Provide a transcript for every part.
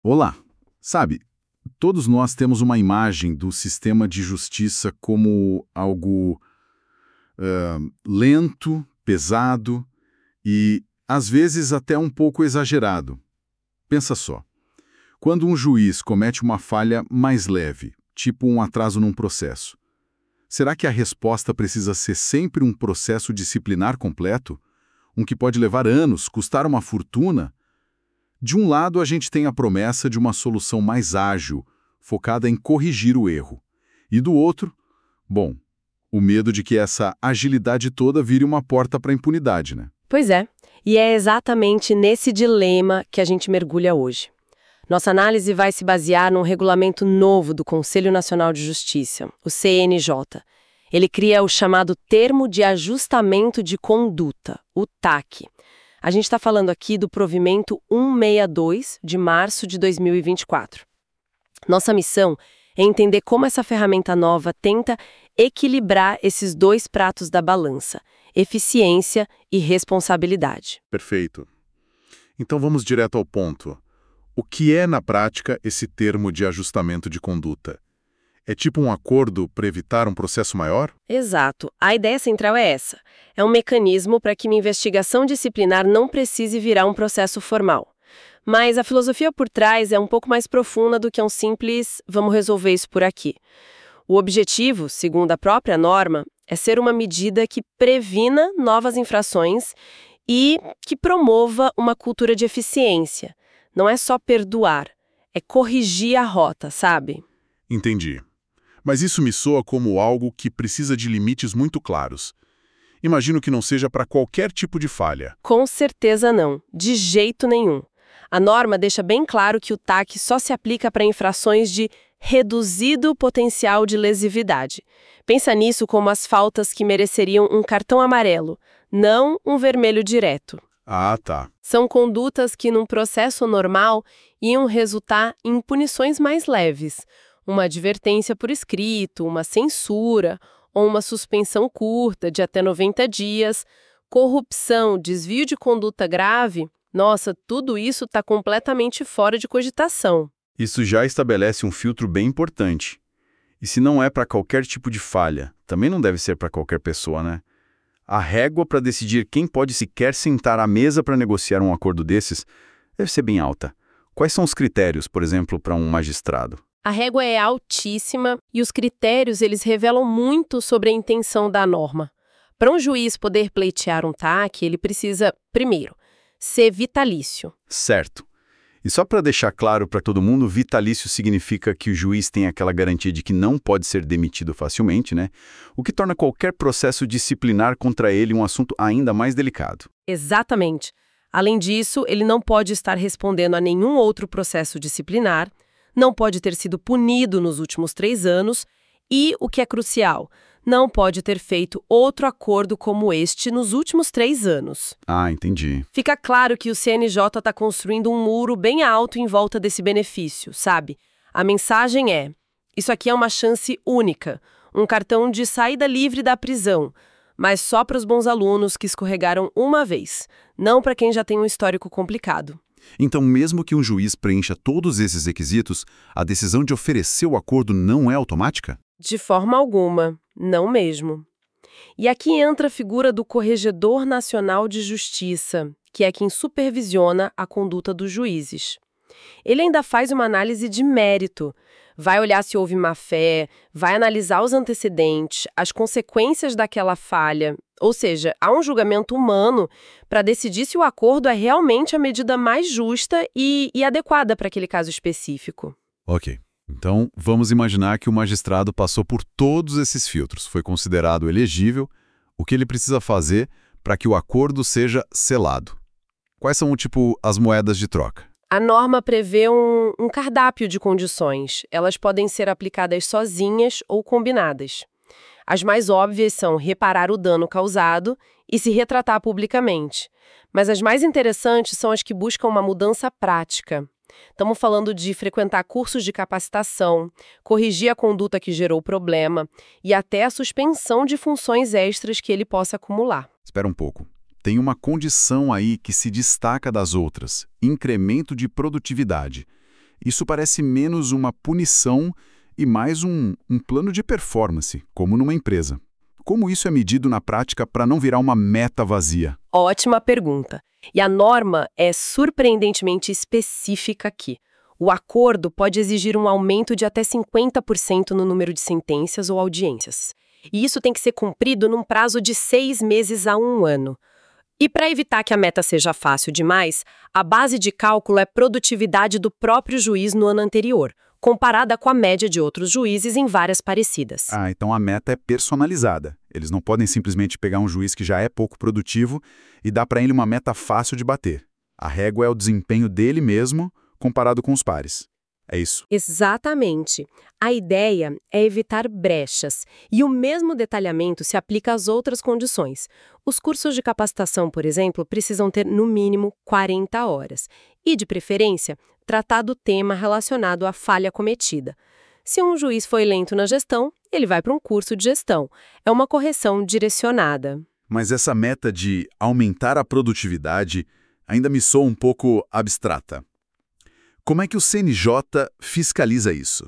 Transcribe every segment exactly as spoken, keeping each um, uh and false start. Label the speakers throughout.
Speaker 1: Olá! Sabe, todos nós temos uma imagem do sistema de justiça como algo ah, lento, pesado e, às vezes, até um pouco exagerado. Pensa só. Quando um juiz comete uma falha mais leve, tipo um atraso num processo, será que a resposta precisa ser sempre um processo disciplinar completo? Um que pode levar anos, custar uma fortuna? De um lado, a gente tem a promessa de uma solução mais ágil, focada em corrigir o erro. E do outro, bom, o medo de que essa agilidade toda vire uma porta para a impunidade, né?
Speaker 2: Pois é, e é exatamente nesse dilema que a gente mergulha hoje. Nossa análise vai se basear num regulamento novo do Conselho Nacional de Justiça, o C N J. Ele cria o chamado Termo de Ajustamento de Conduta, o T A C. A gente está falando aqui do provimento cento e sessenta e dois, de março de dois mil e vinte e quatro. Nossa missão é entender como essa ferramenta nova tenta equilibrar esses dois pratos da balança, eficiência e responsabilidade.
Speaker 3: Perfeito. Então vamos direto ao ponto. O que é, na prática, esse termo de ajustamento de conduta? É tipo um acordo para evitar um processo maior?
Speaker 2: Exato. A ideia central é essa. É um mecanismo para que uma investigação disciplinar não precise virar um processo formal. Mas a filosofia por trás é um pouco mais profunda do que um simples "vamos resolver isso por aqui". O objetivo, segundo a própria norma, é ser uma medida que previna novas infrações e que promova uma cultura de eficiência. Não é só perdoar, é corrigir a rota, sabe?
Speaker 3: Entendi. Mas isso me soa como algo que precisa de limites muito claros. Imagino que não seja para qualquer tipo de falha.
Speaker 2: Com certeza não, de jeito nenhum. A norma deixa bem claro que o T A C só se aplica para infrações de reduzido potencial de lesividade. Pensa nisso como as faltas que mereceriam um cartão amarelo, não um vermelho direto.
Speaker 3: Ah, tá.
Speaker 2: São condutas que, num processo normal, iam resultar em punições mais leves. Uma advertência por escrito, uma censura ou uma suspensão curta de até noventa dias, corrupção, desvio de conduta grave. Nossa, tudo isso está completamente fora de cogitação.
Speaker 1: Isso já estabelece um filtro bem importante. E se não é para qualquer tipo de falha, também não deve ser para qualquer pessoa, né? A régua para decidir quem pode sequer sentar à mesa para negociar um acordo desses deve ser bem alta. Quais são os critérios, por exemplo, para um magistrado?
Speaker 2: A régua é altíssima e os critérios eles revelam muito sobre a intenção da norma. Para um juiz poder pleitear um T A C, ele precisa, primeiro, ser vitalício.
Speaker 1: Certo. E só para deixar claro para todo mundo, vitalício significa que o juiz tem aquela garantia de que não pode ser demitido facilmente, né? O que torna qualquer processo disciplinar contra ele um assunto ainda mais delicado.
Speaker 2: Exatamente. Além disso, ele não pode estar respondendo a nenhum outro processo disciplinar, não pode ter sido punido nos últimos três anos e, o que é crucial, não pode ter feito outro acordo como este nos últimos três anos.
Speaker 1: Ah, entendi.
Speaker 2: Fica claro que o C N J está construindo um muro bem alto em volta desse benefício, sabe? A mensagem é: isso aqui é uma chance única, um cartão de saída livre da prisão, mas só para os bons alunos que escorregaram uma vez, não para quem já tem um histórico complicado.
Speaker 1: Então, mesmo que um juiz preencha todos esses requisitos, a decisão de oferecer o acordo não é automática?
Speaker 2: De forma alguma, não mesmo. E aqui entra a figura do Corregedor Nacional de Justiça, que é quem supervisiona a conduta dos juízes. Ele ainda faz uma análise de mérito, vai olhar se houve má-fé, vai analisar os antecedentes, as consequências daquela falha, ou seja, há um julgamento humano para decidir se o acordo é realmente a medida mais justa e, e adequada para aquele caso específico.
Speaker 1: Ok. Então, vamos imaginar que o magistrado passou por todos esses filtros, foi considerado elegível. O que ele precisa fazer para que o acordo seja selado? Quais são, tipo, as moedas de troca?
Speaker 2: A norma prevê um, um cardápio de condições. Elas podem ser aplicadas sozinhas ou combinadas. As mais óbvias são reparar o dano causado e se retratar publicamente. Mas as mais interessantes são as que buscam uma mudança prática. Estamos falando de frequentar cursos de capacitação, corrigir a conduta que gerou o problema e até a suspensão de funções extras que ele possa acumular.
Speaker 1: Espera um pouco. Tem uma condição aí que se destaca das outras: incremento de produtividade. Isso parece menos uma punição e mais um, um plano de performance, como numa empresa. Como isso é medido na prática para não virar uma meta vazia?
Speaker 2: Ótima pergunta. E a norma é surpreendentemente específica aqui. O acordo pode exigir um aumento de até cinquenta por cento no número de sentenças ou audiências. E isso tem que ser cumprido num prazo de seis meses a um ano. E para evitar que a meta seja fácil demais, a base de cálculo é produtividade do próprio juiz no ano anterior, comparada com a média de outros juízes em várias parecidas.
Speaker 1: Ah, então a meta é personalizada. Eles não podem simplesmente pegar um juiz que já é pouco produtivo e dar para ele uma meta fácil de bater. A régua é o desempenho dele mesmo comparado com os pares. É isso?
Speaker 2: Exatamente. A ideia é evitar brechas, e o mesmo detalhamento se aplica às outras condições. Os cursos de capacitação, por exemplo, precisam ter no mínimo quarenta horas e, de preferência, tratar do tema relacionado à falha cometida. Se um juiz foi lento na gestão, ele vai para um curso de gestão. É uma correção direcionada.
Speaker 1: Mas essa meta de aumentar a produtividade ainda me soa um pouco abstrata. Como é que o C N J fiscaliza isso?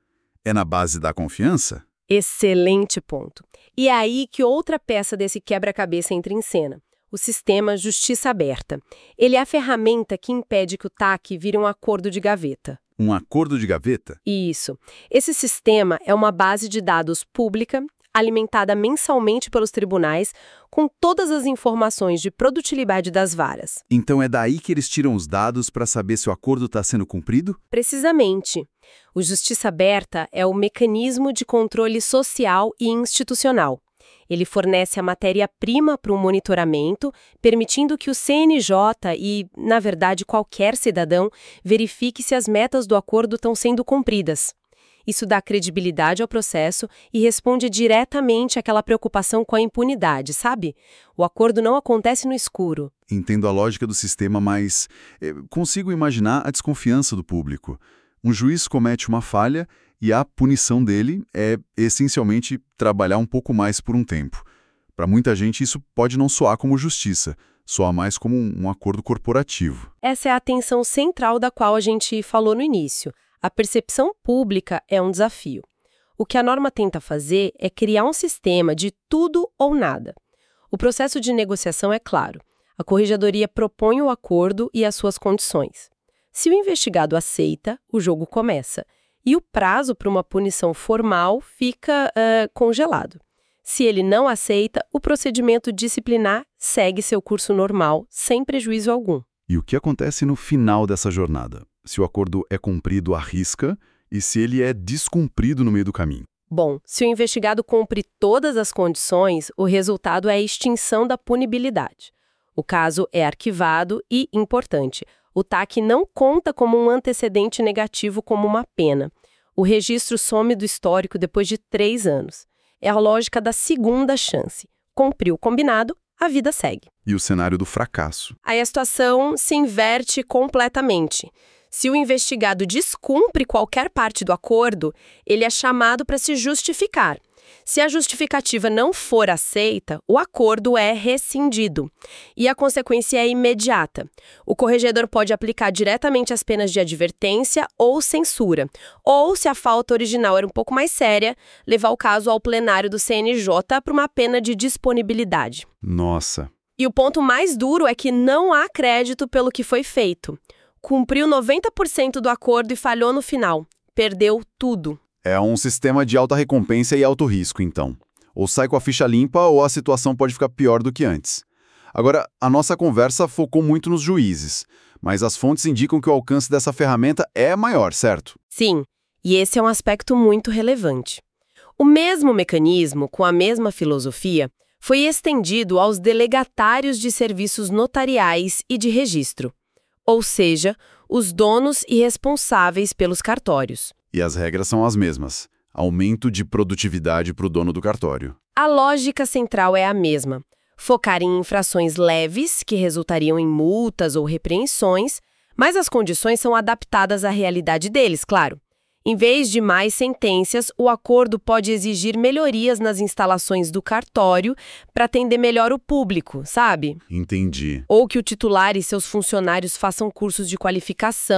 Speaker 1: É na base da confiança?
Speaker 2: Excelente ponto. E é aí que outra peça desse quebra-cabeça entra em cena. O sistema Justiça Aberta. Ele é a ferramenta que impede que o T A C vire um acordo de gaveta.
Speaker 1: Um acordo de gaveta?
Speaker 2: Isso. Esse sistema é uma base de dados pública, alimentada mensalmente pelos tribunais, com todas as informações de produtividade das varas.
Speaker 1: Então é daí que eles tiram os dados para saber se o acordo está sendo cumprido?
Speaker 2: Precisamente. O Justiça Aberta é o mecanismo de controle social e institucional. Ele fornece a matéria-prima para o monitoramento, permitindo que o C N J e, na verdade, qualquer cidadão verifique se as metas do acordo estão sendo cumpridas. Isso dá credibilidade ao processo e responde diretamente àquela preocupação com a impunidade, sabe? O acordo não acontece no escuro.
Speaker 1: Entendo a lógica do sistema, mas eh, consigo imaginar a desconfiança do público. Um juiz comete uma falha e a punição dele é, essencialmente, trabalhar um pouco mais por um tempo. Para muita gente, isso pode não soar como justiça, soa mais como um, um acordo corporativo.
Speaker 2: Essa é a tensão central da qual a gente falou no início. A percepção pública é um desafio. O que a norma tenta fazer é criar um sistema de tudo ou nada. O processo de negociação é claro. A corregedoria propõe o acordo e as suas condições. Se o investigado aceita, o jogo começa. E o prazo para uma punição formal fica uh, congelado. Se ele não aceita, o procedimento disciplinar segue seu curso normal, sem prejuízo algum.
Speaker 1: E o que acontece no final dessa jornada? Se o acordo é cumprido à risca e se ele é descumprido no meio do caminho?
Speaker 2: Bom, se o investigado cumpre todas as condições, o resultado é a extinção da punibilidade. O caso é arquivado e, importante, o T A C não conta como um antecedente negativo como uma pena. O registro some do histórico depois de três anos. É a lógica da segunda chance. Cumpriu o combinado, a vida segue.
Speaker 1: E o cenário do fracasso?
Speaker 2: Aí a situação se inverte completamente. Se o investigado descumpre qualquer parte do acordo, ele é chamado para se justificar. Se a justificativa não for aceita, o acordo é rescindido. E a consequência é imediata. O corregedor pode aplicar diretamente as penas de advertência ou censura. Ou, se a falta original era um pouco mais séria, levar o caso ao plenário do C N J para uma pena de disponibilidade.
Speaker 1: Nossa!
Speaker 2: E o ponto mais duro é que não há crédito pelo que foi feito. Cumpriu noventa por cento do acordo e falhou no final. Perdeu tudo.
Speaker 1: É um sistema de alta recompensa e alto risco, então. Ou sai com a ficha limpa ou a situação pode ficar pior do que antes. Agora, a nossa conversa focou muito nos juízes, mas as fontes indicam que o alcance dessa ferramenta é maior, certo?
Speaker 2: Sim, e esse é um aspecto muito relevante. O mesmo mecanismo, com a mesma filosofia, foi estendido aos delegatários de serviços notariais e de registro. Ou seja, os donos e responsáveis pelos cartórios.
Speaker 1: E as regras são as mesmas. Aumento de produtividade para o dono do cartório.
Speaker 2: A lógica central é a mesma. Focar em infrações leves, que resultariam em multas ou repreensões, mas as condições são adaptadas à realidade deles, claro. Em vez de mais sentenças, o acordo pode exigir melhorias nas instalações do cartório para atender melhor o público, sabe?
Speaker 1: Entendi.
Speaker 2: Ou que o titular e seus funcionários façam cursos de qualificação,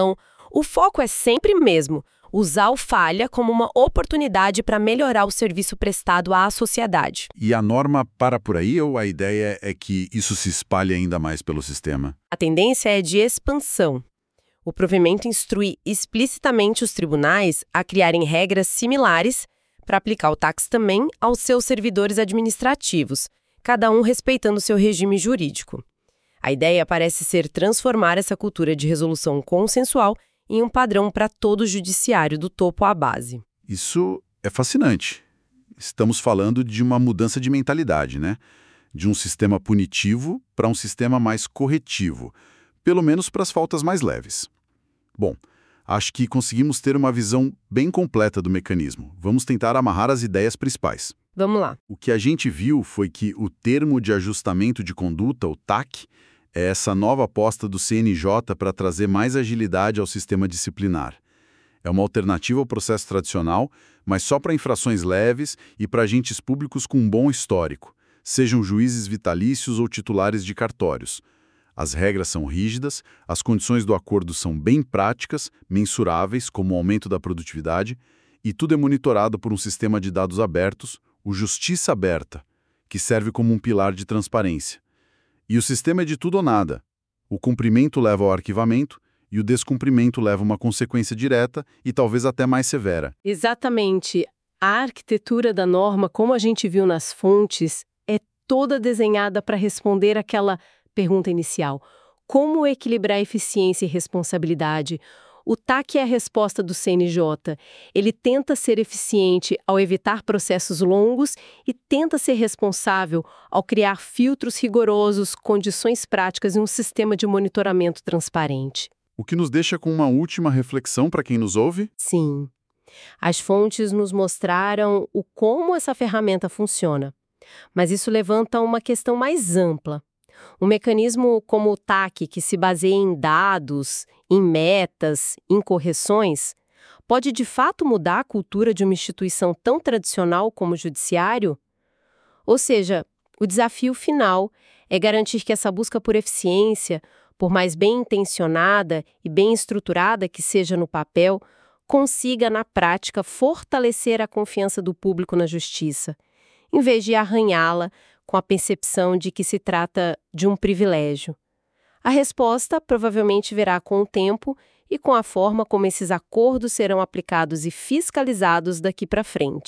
Speaker 2: O foco é sempre o mesmo: usar o falha como uma oportunidade para melhorar o serviço prestado à sociedade.
Speaker 1: E a norma para por aí ou a ideia é que isso se espalhe ainda mais pelo sistema?
Speaker 2: A tendência é de expansão. O provimento instrui explicitamente os tribunais a criarem regras similares para aplicar o tax também aos seus servidores administrativos, cada um respeitando seu regime jurídico. A ideia parece ser transformar essa cultura de resolução consensual em um padrão para todo o judiciário, do topo à base.
Speaker 1: Isso é fascinante. Estamos falando de uma mudança de mentalidade, né? De um sistema punitivo para um sistema mais corretivo, pelo menos para as faltas mais leves. Bom, acho que conseguimos ter uma visão bem completa do mecanismo. Vamos tentar amarrar as ideias principais.
Speaker 2: Vamos lá.
Speaker 1: O que a gente viu foi que o termo de ajustamento de conduta, o T A C, é essa nova aposta do C N J para trazer mais agilidade ao sistema disciplinar. É uma alternativa ao processo tradicional, mas só para infrações leves e para agentes públicos com um bom histórico, sejam juízes vitalícios ou titulares de cartórios. As regras são rígidas, as condições do acordo são bem práticas, mensuráveis, como o aumento da produtividade, e tudo é monitorado por um sistema de dados abertos, o Justiça Aberta, que serve como um pilar de transparência. E o sistema é de tudo ou nada. O cumprimento leva ao arquivamento e o descumprimento leva a uma consequência direta e talvez até mais severa.
Speaker 2: Exatamente. A arquitetura da norma, como a gente viu nas fontes, é toda desenhada para responder aquela pergunta inicial: como equilibrar eficiência e responsabilidade? O T A C é a resposta do C N J. Ele tenta ser eficiente ao evitar processos longos e tenta ser responsável ao criar filtros rigorosos, condições práticas e um sistema de monitoramento transparente.
Speaker 1: O que nos deixa com uma última reflexão para quem nos ouve?
Speaker 2: Sim. As fontes nos mostraram o como essa ferramenta funciona. Mas isso levanta uma questão mais ampla. Um mecanismo como o T A C, que se baseia em dados, em metas, em correções, pode de fato mudar a cultura de uma instituição tão tradicional como o judiciário? Ou seja, o desafio final é garantir que essa busca por eficiência, por mais bem intencionada e bem estruturada que seja no papel, consiga, na prática, fortalecer a confiança do público na justiça, em vez de arranhá-la com a percepção de que se trata de um privilégio. A resposta provavelmente virá com o tempo e com a forma como esses acordos serão aplicados e fiscalizados daqui para frente.